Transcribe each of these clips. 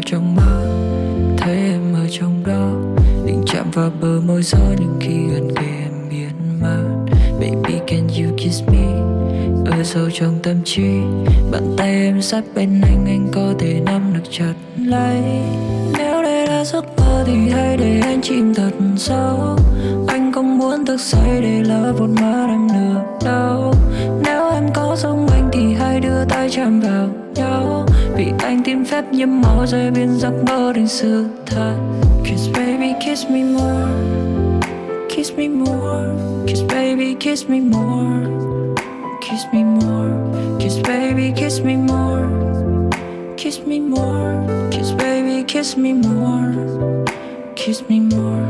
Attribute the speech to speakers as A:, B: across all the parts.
A: trong mơ, thấy em ở trong đó, định chạm vào bờ môi gió nhưng khi gần kề em biến mất. Baby can you kiss me, ở sâu trong tâm trí, bàn tay em sát bên anh có thể nắm được chặt lấy. Nếu đây là giấc mơ thì hãy để anh chìm thật sâu, anh không muốn thức dậy để lỡ một mắt em được đâu. Nếu em có giống anh thì hãy đưa tay chạm vào nhau, vì anh tìm phép nhiễm màu rơi biến giấc mơ thành sự thật. Kiss baby kiss me more, kiss me more, kiss baby kiss me more, kiss me more, kiss baby kiss me more, kiss me more, kiss baby kiss me more, kiss me more.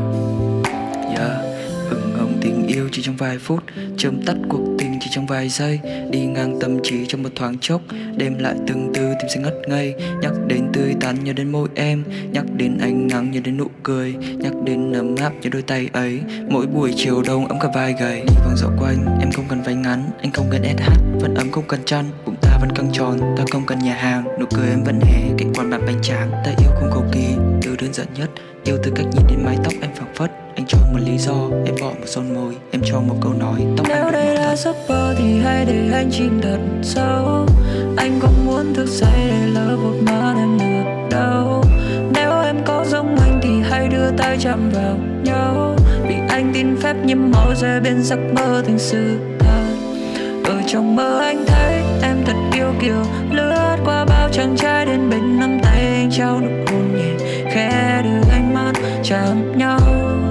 A: Yeah, ửng hồng tình yêu chỉ trong vài phút, chớm tắt cuộc tình chỉ trong vài giây, đi ngang tâm trí trong một thoáng chốc, đêm lại từng từ tim sẽ ngất ngây. Nhắc đến tươi tắn nhớ đến môi em, nhắc đến ánh nắng nhớ đến nụ cười, nhắc đến ấm áp nhớ đôi tay ấy. Mỗi buổi chiều đông ấm cả vai gầy, đi vòng dạo quanh em không cần váy ngắn, anh không cần SH, vẫn ấm không cần chăn, bụng ta vẫn căng tròn, ta không cần nhà hàng, nụ cười em vẫn hé cạnh quán bán bánh tráng. Ta yêu không cầu kỳ, từ đơn giản nhất, yêu từ cách nhìn đến mái tóc em phảng phất. Anh cho một lý do, em bỏ một son môi, em cho một câu nói, tóc anh
B: nếu đây là giấc mơ thì hãy để anh chìm thật sâu, anh không muốn thức dậy để lỡ một mắt em được đâu. Nếu em có giống anh thì hãy đưa tay chạm vào nhau, vì anh tin phép nhiễm màu rơi bên giấc mơ thành sự thật. Ở trong mơ anh thấy em thật yêu kiều, lướt qua bao chàng trai đến bên nắm tay anh trao nụ hôn nhẹ khẽ đưa ánh mắt chạm nhau.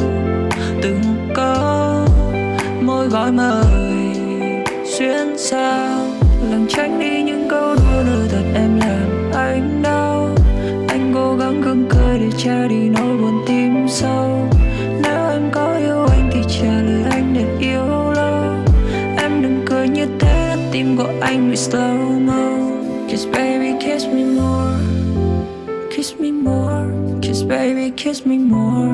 B: Từng câu môi gọi mời xuyên sao, làm tránh đi những câu đùa nơi thật em làm anh đau. Anh cố gắng gượng cười để che đi nỗi buồn tim sâu. Nếu em có yêu anh thì trả lời anh để yêu lâu. Em đừng cười như thế, tim của anh bị slow mo. Kiss baby kiss me more, kiss me more, kiss baby kiss me more,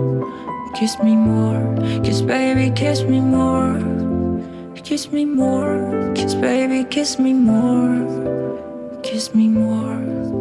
B: kiss me more, kiss baby kiss me more, kiss me more, kiss baby kiss me more, kiss me more.